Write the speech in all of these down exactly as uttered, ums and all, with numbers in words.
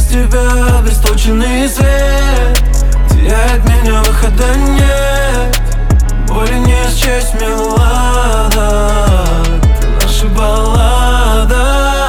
без тебя бестолченный свет теряет меня, выхода нет. Боли не счесть, милада, ты наша баллада.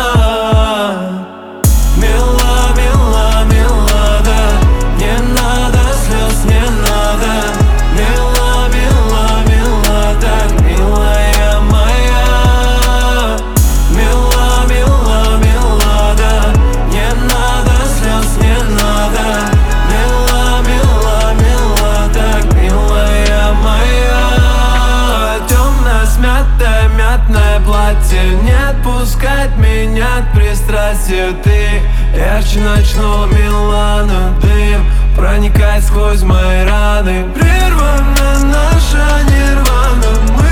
Мила, мила, милада, не надо слез, не надо. Мила, мила, милада, милая моя. Мила, мила, милада, не надо слез, не надо. Мила, мила, милада, милая моя. Темное, смятое, мятное платье не отпускает меня от пристрастия. Ты ярче ночного Милана, дым проникает сквозь мои раны. Прервана наша нирвана, мы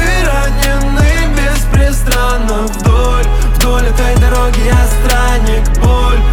ранены беспрестанно. Вдоль, вдоль этой дороги я странник, боль